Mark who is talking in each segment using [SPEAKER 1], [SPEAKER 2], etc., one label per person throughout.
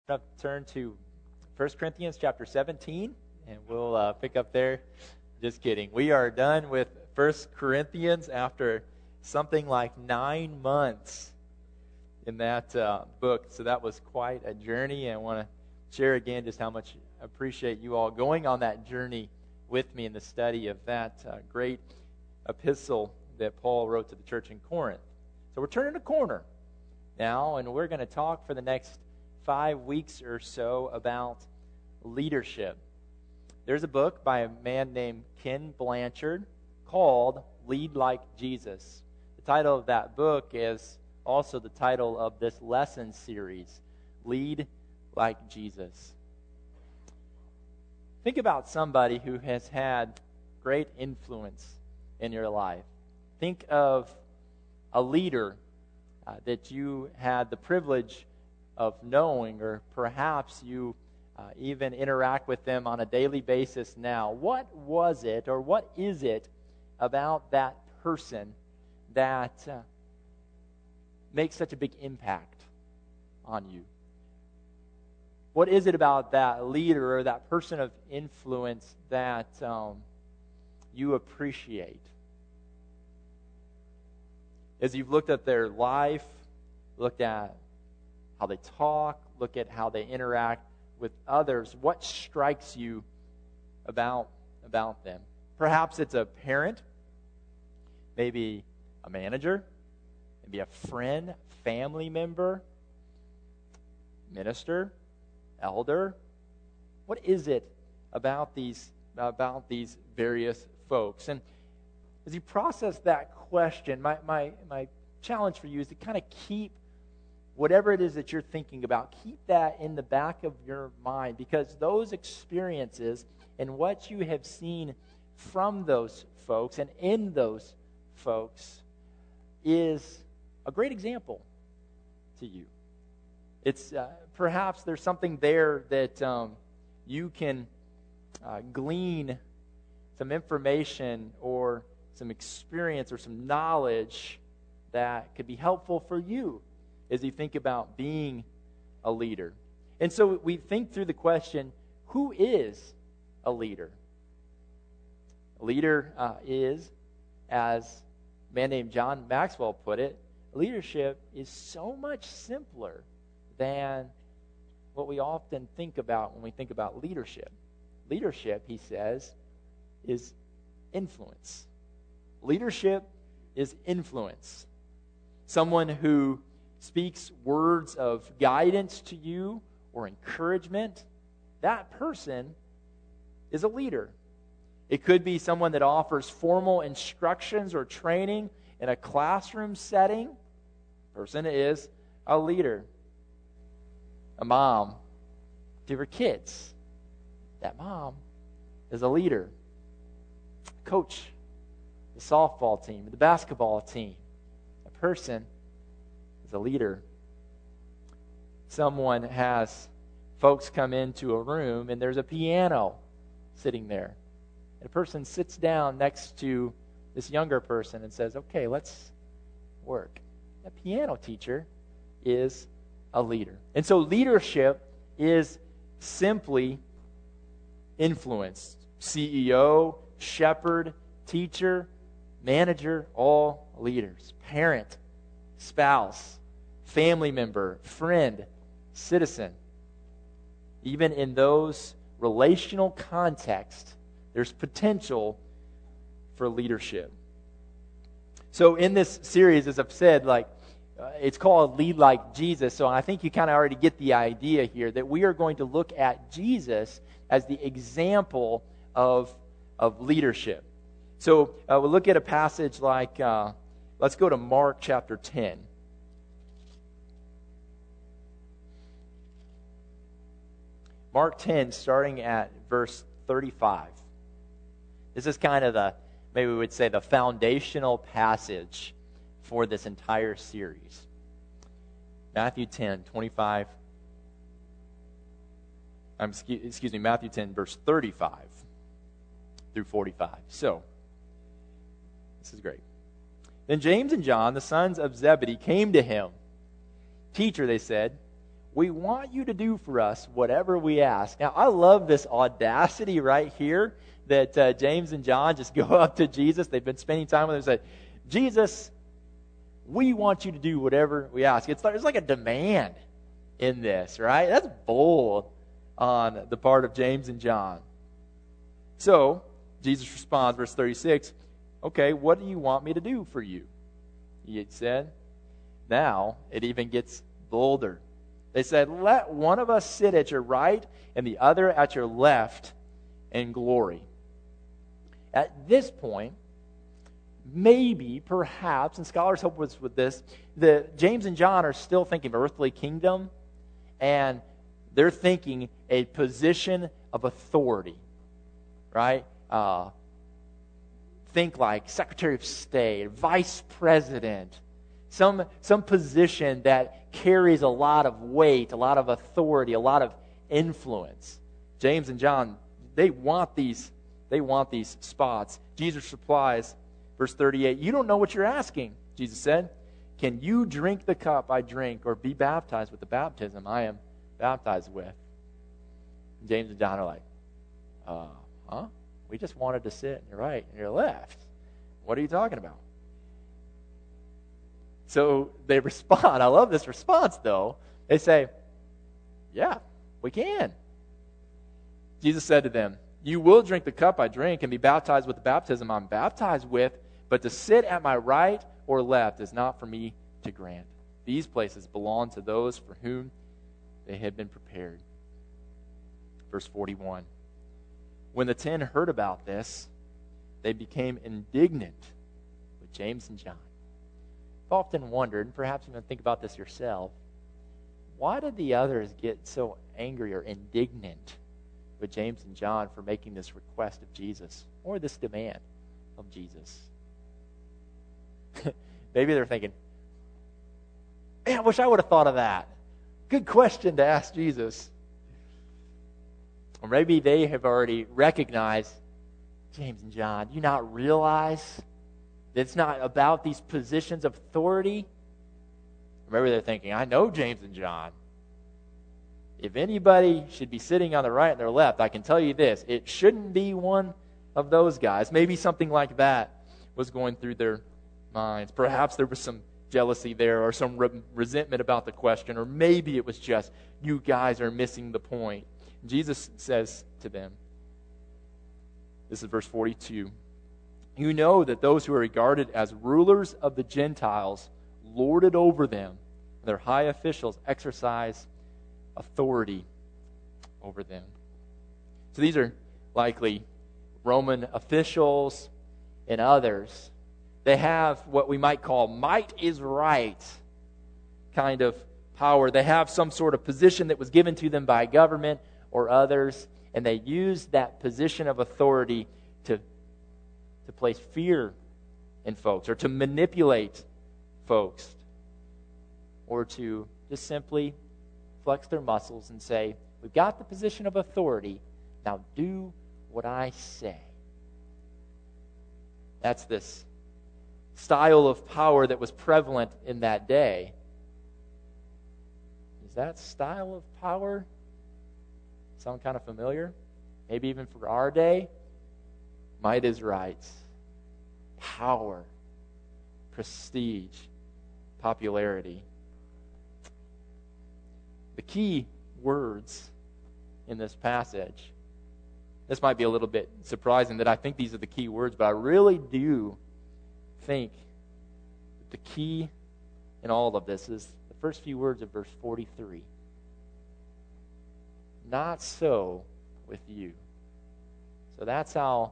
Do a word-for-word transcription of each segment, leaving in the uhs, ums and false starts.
[SPEAKER 1] Turn to First Corinthians chapter seventeen, and we'll uh, pick up there. Just kidding. We are done with First Corinthians after something like nine months in that uh, book. So that was quite a journey. And I want to share again just how much I appreciate you all going on that journey with me in the study of that uh, great epistle that Paul wrote to the church in Corinth. So we're turning a corner now, and we're going to talk for the next five weeks or so about leadership. There's a book by a man named Ken Blanchard called Lead Like Jesus. The title of that book is also the title of this lesson series, Lead Like Jesus. Think about somebody who has had great influence in your life. Think of a leader uh, that you had the privilege of knowing, or perhaps you uh, even interact with them on a daily basis now. What was it, or what is it about that person that uh, makes such a big impact on you? What is it about that leader or that person of influence that um, you appreciate? As you've looked at their life, looked at how they talk, look at how they interact with others, what strikes you about, about them? Perhaps it's a parent, maybe a manager, maybe a friend, family member, minister, elder. What is it about these, about these various folks? And as you process that question, my, my, my challenge for you is to kind of keep whatever it is that you're thinking about, keep that in the back of your mind, because those experiences and what you have seen from those folks and in those folks is a great example to you. It's uh, perhaps there's something there that um, you can uh, glean some information or some experience or some knowledge that could be helpful for you as you think about being a leader. And so we think through the question, who is a leader? A leader uh, is, as a man named John Maxwell put it, leadership is so much simpler than what we often think about when we think about leadership. Leadership, he says, is influence. Leadership is influence. Someone who speaks words of guidance to you or encouragement, that person is a leader. It could be someone that offers formal instructions or training in a classroom setting. Person is a leader. A mom to her kids, that mom is a leader. Coach, the softball team, the basketball team, a person is a leader. Someone has folks come into a room and there's a piano sitting there. And a person sits down next to this younger person and says, okay, let's work. A piano teacher is a leader. And so leadership is simply influence. C E O, shepherd, teacher, manager, all leaders. Parent, spouse, family member, friend, citizen. Even in those relational contexts, there's potential for leadership. So in this series, as I've said, like, uh, it's called Lead Like Jesus. So I think you kind of already get the idea here that we are going to look at Jesus as the example of, of leadership. So uh, we'll look at a passage like, uh, let's go to Mark chapter ten. Mark ten, starting at verse thirty-five. This is kind of the, maybe we would say, the foundational passage for this entire series. Matthew ten, twenty-five. Um, excuse, excuse me, Matthew ten, verse thirty-five through forty-five. So, this is great. Then James and John, the sons of Zebedee, came to him. Teacher, they said, we want you to do for us whatever we ask. Now, I love this audacity right here that uh, James and John just go up to Jesus. They've been spending time with him and say, Jesus, we want you to do whatever we ask. It's like, it's like a demand in this, right? That's bold on the part of James and John. So, Jesus responds, verse thirty-six, okay, what do you want me to do for you? He said. Now, it even gets bolder. They said, let one of us sit at your right and the other at your left in glory. At this point, maybe, perhaps, and scholars help us with this, the James and John are still thinking of earthly kingdom, and they're thinking a position of authority, right? Uh, think like Secretary of State, Vice President, some, some position that carries a lot of weight, a lot of authority, a lot of influence. James and John, they want these, they want these spots. Jesus replies, verse thirty-eight, you don't know what you're asking, Jesus said. Can you drink the cup I drink or be baptized with the baptism I am baptized with? And James and John are like, uh, huh? We just wanted to sit on your right and your left. What are you talking about? So they respond. I love this response, though. They say, yeah, we can. Jesus said to them, you will drink the cup I drink and be baptized with the baptism I'm baptized with, but to sit at my right or left is not for me to grant. These places belong to those for whom they had been prepared. Verse forty-one. When the ten heard about this, they became indignant with James and John. I've often wondered, and perhaps you can think about this yourself, why did the others get so angry or indignant with James and John for making this request of Jesus or this demand of Jesus? Maybe they're thinking, man, I wish I would have thought of that. Good question to ask Jesus. Or maybe they have already recognized, James and John, do you not realize that it's not about these positions of authority? Or maybe they're thinking, I know James and John. If anybody should be sitting on the right and their left, I can tell you this, it shouldn't be one of those guys. Maybe something like that was going through their minds. Perhaps there was some jealousy there or some re- resentment about the question, or maybe it was just, you guys are missing the point. Jesus says to them, this is verse forty-two, you know that those who are regarded as rulers of the Gentiles lord it over them. Their high officials exercise authority over them. So these are likely Roman officials and others. They have what we might call might is right kind of power. They have some sort of position that was given to them by government or others, and they use that position of authority to, to place fear in folks or to manipulate folks or to just simply flex their muscles and say, we've got the position of authority, now do what I say. That's this style of power that was prevalent in that day. Is that style of power sound kind of familiar? Maybe even for our day? Might is right. Power, prestige, popularity. The key words in this passage, this might be a little bit surprising that I think these are the key words, but I really do think that the key in all of this is the first few words of verse forty-three. Not so with you. So that's how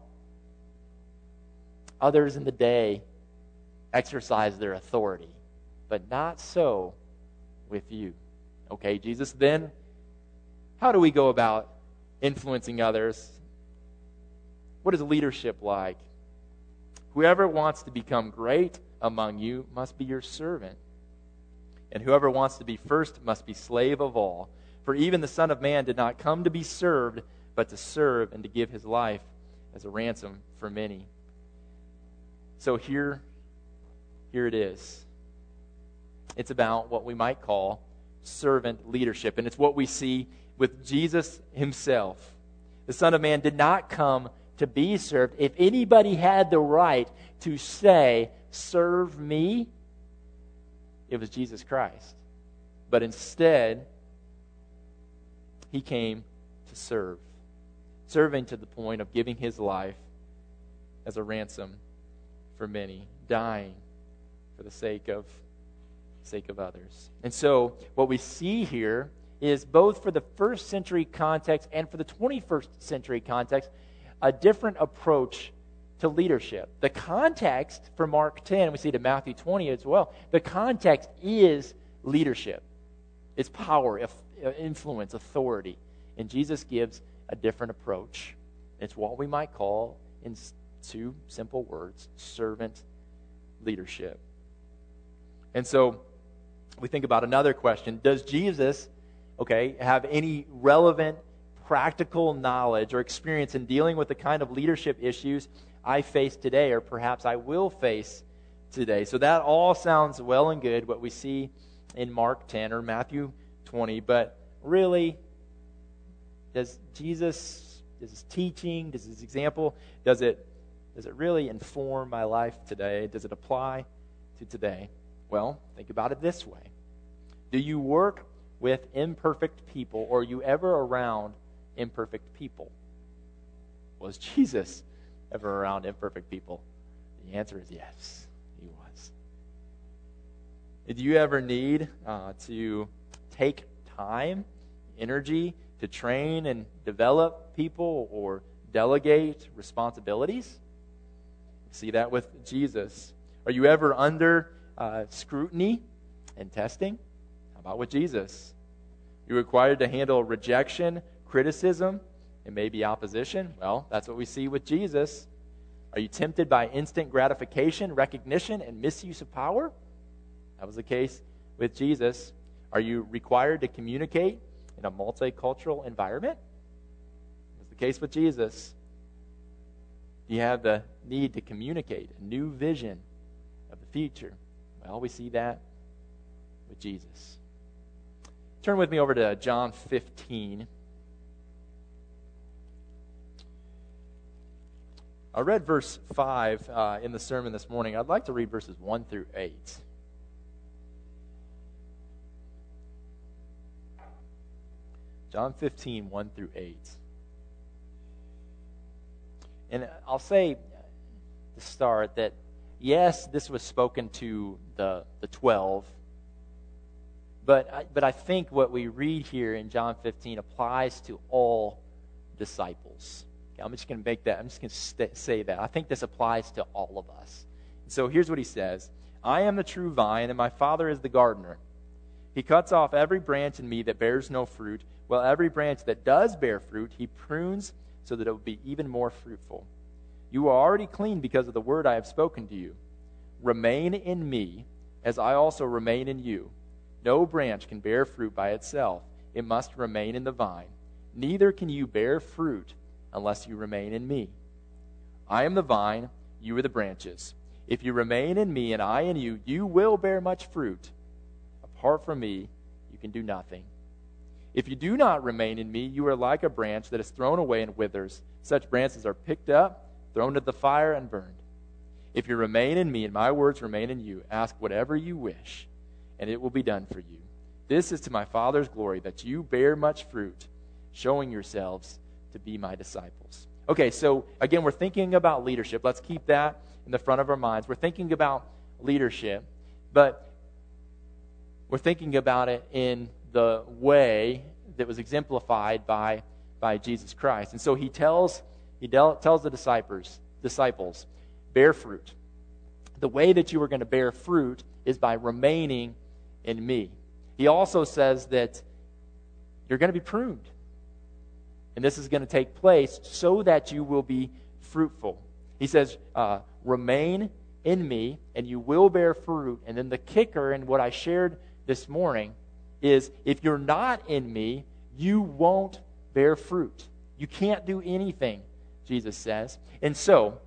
[SPEAKER 1] others in the day exercise their authority. But not so with you. Okay, Jesus, then how do we go about influencing others? What is leadership like? Whoever wants to become great among you must be your servant. And whoever wants to be first must be slave of all. For even the Son of Man did not come to be served, but to serve and to give his life as a ransom for many. So here, here it is. It's about what we might call servant leadership. And it's what we see with Jesus himself. The Son of Man did not come to be served. If anybody had the right to say, serve me, it was Jesus Christ. But instead, he came to serve. Serving to the point of giving his life as a ransom for many, dying for the sake of sake of others. And so what we see here is both for the first century context and for the twenty-first century context, a different approach to leadership. The context for Mark ten, we see it in Matthew twenty as well, the context is leadership. It's power, influence, authority. And Jesus gives a different approach. It's what we might call, in two simple words, servant leadership. And so we think about another question. Does Jesus, okay, have any relevant practical knowledge or experience in dealing with the kind of leadership issues I face today, or perhaps I will face today? So that all sounds well and good, what we see in Mark ten or Matthew twenty, but really, does Jesus, does his teaching, does his example, does it, does it really inform my life today? Does it apply to today? Well, think about it this way. Do you work with imperfect people, or are you ever around imperfect people? Was Jesus ever around imperfect people? The answer is yes, he was. Did you ever need uh, to take time, energy to train and develop people or delegate responsibilities? See that with Jesus. Are you ever under uh, scrutiny and testing? How about with Jesus? You're required to handle rejection, criticism, and maybe opposition? Well, that's what we see with Jesus. Are you tempted by instant gratification, recognition, and misuse of power? That was the case with Jesus. Are you required to communicate in a multicultural environment? That was the case with Jesus. Do you have the need to communicate a new vision of the future? Well, we see that with Jesus. Turn with me over to John fifteen. I read verse five uh, in the sermon this morning. I'd like to read verses one through eight. John fifteen, one through eight. And I'll say to start that, yes, this was spoken to the, the twelve, but I, but I think what we read here in John fifteen applies to all disciples. Okay, I'm just going to make that, I'm just going to st- say that. I think this applies to all of us. So here's what he says. I am the true vine, and my Father is the gardener. He cuts off every branch in me that bears no fruit, while every branch that does bear fruit, he prunes so that it will be even more fruitful. You are already clean because of the word I have spoken to you. Remain in me, as I also remain in you. No branch can bear fruit by itself. It must remain in the vine. Neither can you bear fruit unless you remain in me. I am the vine, you are the branches. If you remain in me and I in you, you will bear much fruit. Apart from me, you can do nothing. If you do not remain in me, you are like a branch that is thrown away and withers. Such branches are picked up, thrown into the fire, and burned. If you remain in me and my words remain in you, ask whatever you wish, and it will be done for you. This is to my Father's glory, that you bear much fruit, showing yourselves to be my disciples. Okay, so again, we're thinking about leadership. Let's keep that in the front of our minds. We're thinking about leadership, but we're thinking about it in the way that was exemplified by, by Jesus Christ. And so he tells he del- tells the disciples, disciples, bear fruit. The way that you are going to bear fruit is by remaining in me. He also says that you're going to be pruned. And this is going to take place so that you will be fruitful. He says, uh, remain in me, and you will bear fruit. And then the kicker in what I shared this morning is if you're not in me, you won't bear fruit. You can't do anything, Jesus says. And so,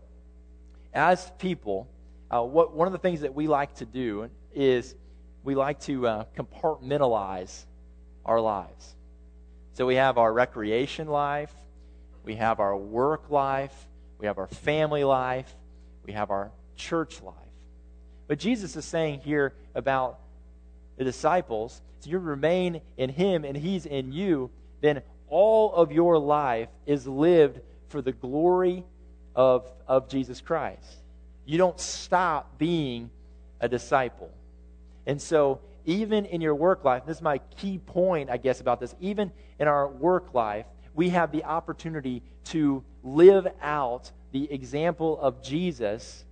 [SPEAKER 1] as people, uh, what one of the things that we like to do is we like to uh, compartmentalize our lives. So we have our recreation life, we have our work life, we have our family life, we have our church life. But Jesus is saying here about the disciples, so you remain in him and he's in you, then all of your life is lived for the glory of, of Jesus Christ. You don't stop being a disciple. And so even in your work life, this is my key point, I guess, about this, even in our work life, we have the opportunity to live out the example of Jesus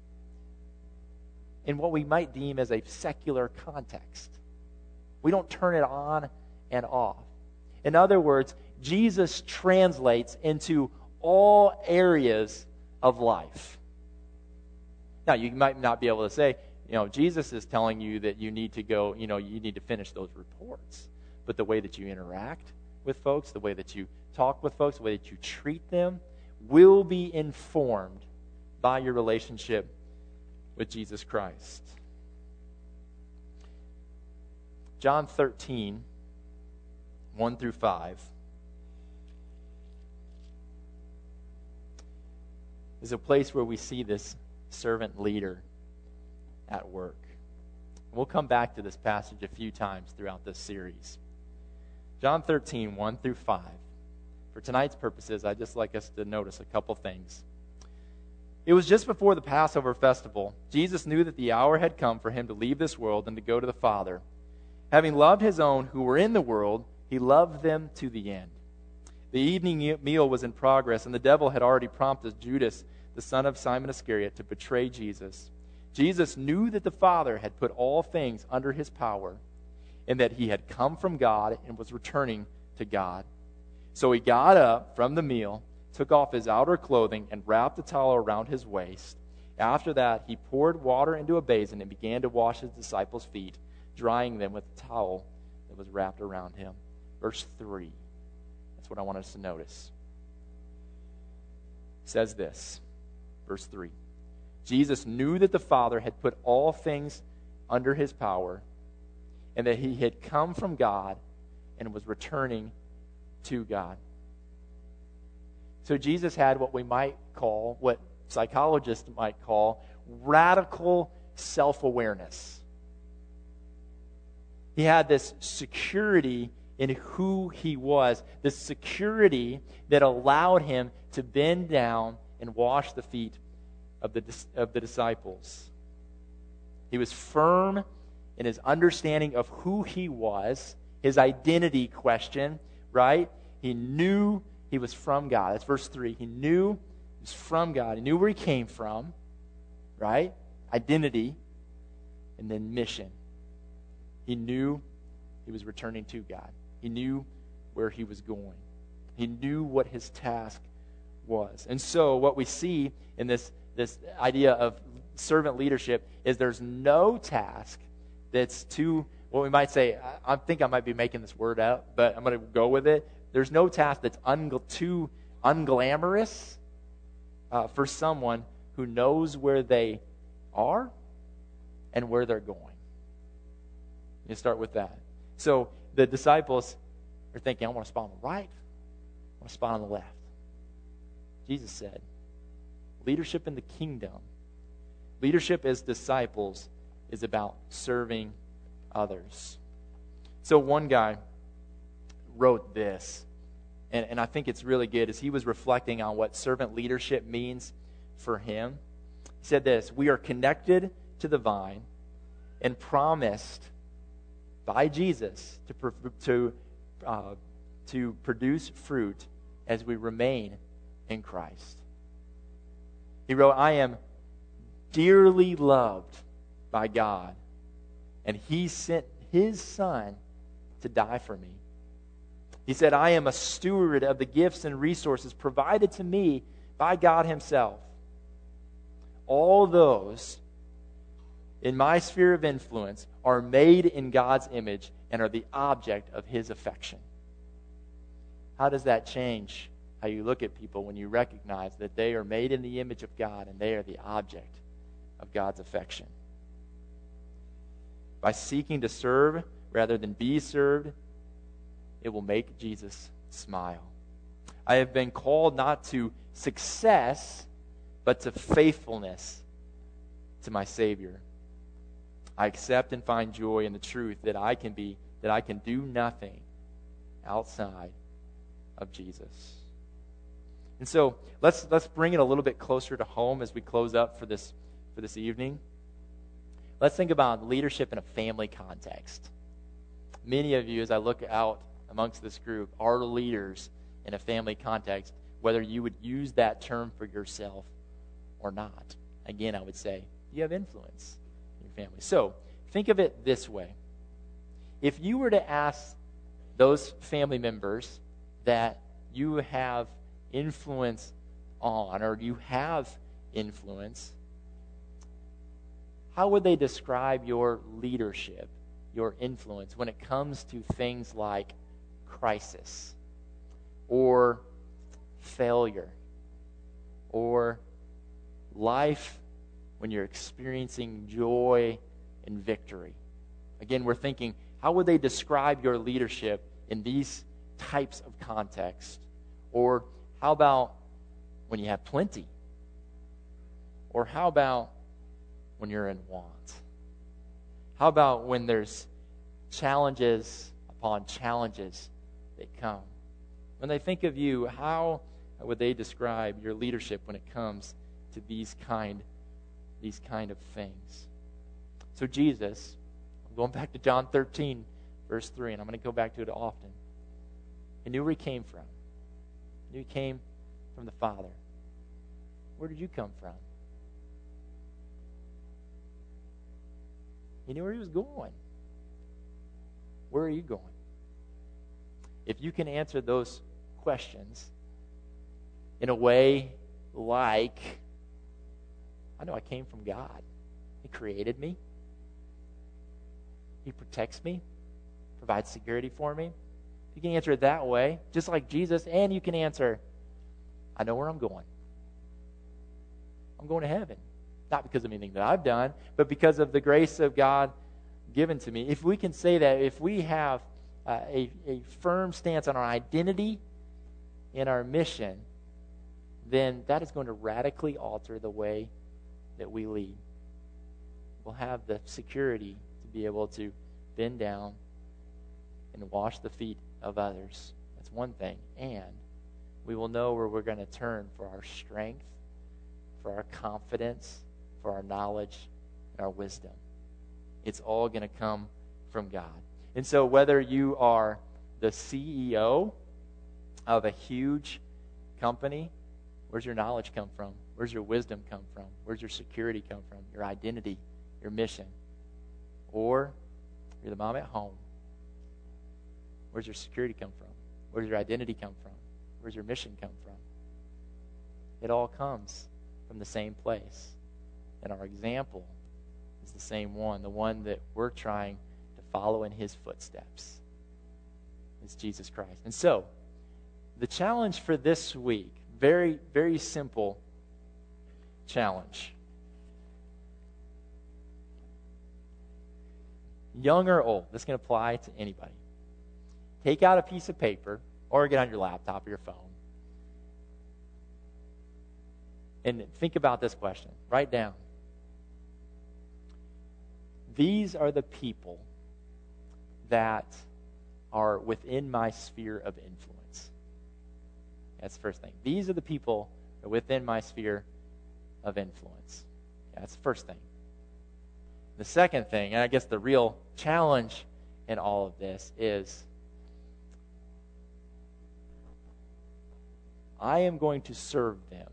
[SPEAKER 1] in what we might deem as a secular context. We don't turn it on and off. In other words, Jesus translates into all areas of life. Now, you might not be able to say, you know, Jesus is telling you that you need to go, you know, you need to finish those reports. But the way that you interact with folks, the way that you talk with folks, the way that you treat them will be informed by your relationship with Jesus Christ. John thirteen, one through five is a place where we see this servant leader at work. We'll come back to this passage a few times throughout this series. John thirteen, one through five. For tonight's purposes, I'd just like us to notice a couple things. It was just before the Passover festival. Jesus knew that the hour had come for him to leave this world and to go to the Father. Having loved his own who were in the world, he loved them to the end. The evening meal was in progress, and the devil had already prompted Judas, the son of Simon Iscariot, to betray Jesus. Jesus knew that the Father had put all things under his power, and that he had come from God and was returning to God. So he got up from the meal, took off his outer clothing, and wrapped a towel around his waist. After that, he poured water into a basin and began to wash his disciples' feet, drying them with the towel that was wrapped around him. Verse three. That's what I want us to notice. It says this, verse three. Jesus knew that the Father had put all things under his power, and that he had come from God and was returning to God. So Jesus had what we might call, what psychologists might call, radical self-awareness. He had this security in who he was, this security that allowed him to bend down and wash the feet of the, of the disciples. He was firm in his understanding of who he was, his identity question, right? He knew he was from God. That's verse three. He knew he was from God. He knew where he came from, right? Identity, and then mission. He knew he was returning to God. He knew where he was going. He knew what his task was. And so what we see in this, this idea of servant leadership is there's no task that's too, what we might say, I, I think I might be making this word up, but I'm going to go with it. There's no task that's un, too unglamorous uh, for someone who knows where they are and where they're going. You start with that. So the disciples are thinking, I want to spot on the right, I want to spot on the left. Jesus said, leadership in the kingdom, leadership as disciples is about serving others. So one guy wrote this, and, and I think it's really good, as he was reflecting on what servant leadership means for him. He said this, we are connected to the vine and promised by Jesus to, to, uh, to produce fruit as we remain in Christ. He wrote, I am dearly loved by God, and he sent his Son to die for me. He said, I am a steward of the gifts and resources provided to me by God himself. All those in my sphere of influence are made in God's image and are the object of his affection. How does that change how you look at people when you recognize that they are made in the image of God and they are the object of God's affection? By seeking to serve rather than be served, it will make Jesus smile. I have been called not to success, but to faithfulness to my Savior. I accept and find joy in the truth that I can be, that I can do nothing outside of Jesus. And so let's let's bring it a little bit closer to home as we close up for this for this evening. Let's think about leadership in a family context. Many of you, as I look out amongst this group, are leaders in a family context, whether you would use that term for yourself or not. Again, I would say you have influence in your family. So think of it this way. If you were to ask those family members that you have influence on, or you have influence, how would they describe your leadership, your influence, when it comes to things like crisis or failure or life when you're experiencing joy and victory? Again, we're thinking, how would they describe your leadership in these types of contexts? Or how about when you have plenty? Or how about when you're in want? How about when there's challenges upon challenges that come? When they think of you, how would they describe your leadership when it comes to these kind, these kind of things? So Jesus, I'm going back to John thirteen, verse three, and I'm going to go back to it often. He knew where he came from. He knew he came from the Father. Where did you come from? He knew where he was going. Where are you going? If you can answer those questions in a way like, I know I came from God. He created me. He protects me, provides security for me. You can answer it that way, just like Jesus, and you can answer, I know where I'm going. I'm going to heaven. Not because of anything that I've done, but because of the grace of God given to me. If we can say that, if we have uh, a, a firm stance on our identity and our mission, then that is going to radically alter the way that we lead. We'll have the security to be able to bend down and wash the feet of others. That's one thing. And we will know where we're going to turn for our strength, for our confidence, for our knowledge, and our wisdom. It's all going to come from God. And so whether you are the C E O of a huge company, where's your knowledge come from? Where's your wisdom come from? Where's your security come from? Your identity, your mission. Or you're the mom at home. Where's your security come from? Where's your identity come from? Where's your mission come from? It all comes from the same place. And our example is the same one, the one that we're trying to follow in his footsteps. It's Jesus Christ. And so, the challenge for this week, very, very simple challenge. Young or old, this can apply to anybody. Take out a piece of paper or get on your laptop or your phone and think about this question. Write down. These are the people that are within my sphere of influence. That's the first thing. These are the people that are within my sphere of influence. That's the first thing. The second thing, and I guess the real challenge in all of this, is I am going to serve them.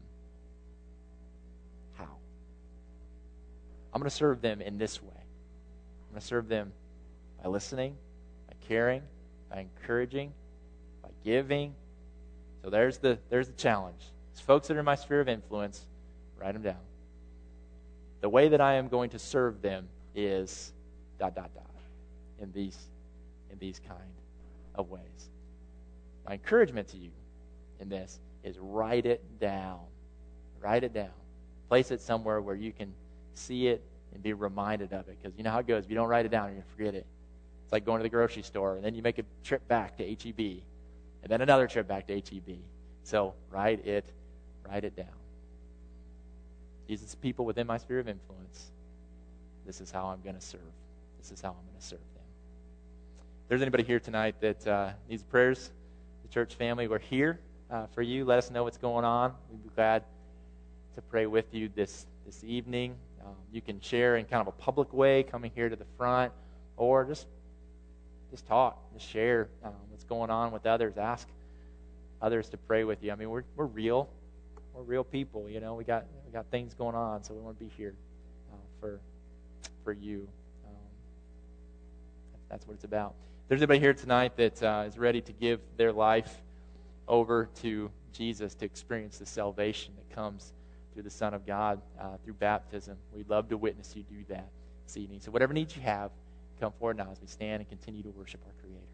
[SPEAKER 1] How? I'm going to serve them in this way. I'm going to serve them by listening, by caring, by encouraging, by giving. So there's the there's the challenge. It's folks that are in my sphere of influence, write them down. The way that I am going to serve them is dot dot dot in these in these kind of ways. My encouragement to you in this is write it down. Write it down. Place it somewhere where you can see it and be reminded of it. Because you know how it goes. If you don't write it down, you're going to forget it. It's like going to the grocery store, and then you make a trip back to H E B, and then another trip back to H E B. So write it, write it down. These are the people within my sphere of influence. This is how I'm going to serve. This is how I'm going to serve them. If there's anybody here tonight that uh, needs prayers, the church family, we're here uh, for you. Let us know what's going on. We'd be glad to pray with you this, this evening. Um, you can share in kind of a public way, coming here to the front, or just just talk, just share um, what's going on with others. Ask others to pray with you. I mean, we're we're real, we're real people. You know, we got we got things going on, so we want to be here uh, for for you. Um, that's what it's about. If there's anybody here tonight that uh, is ready to give their life over to Jesus to experience the salvation that comes through the Son of God, uh, through baptism, we'd love to witness you do that this evening. So whatever needs you have, come forward now as we stand and continue to worship our Creator.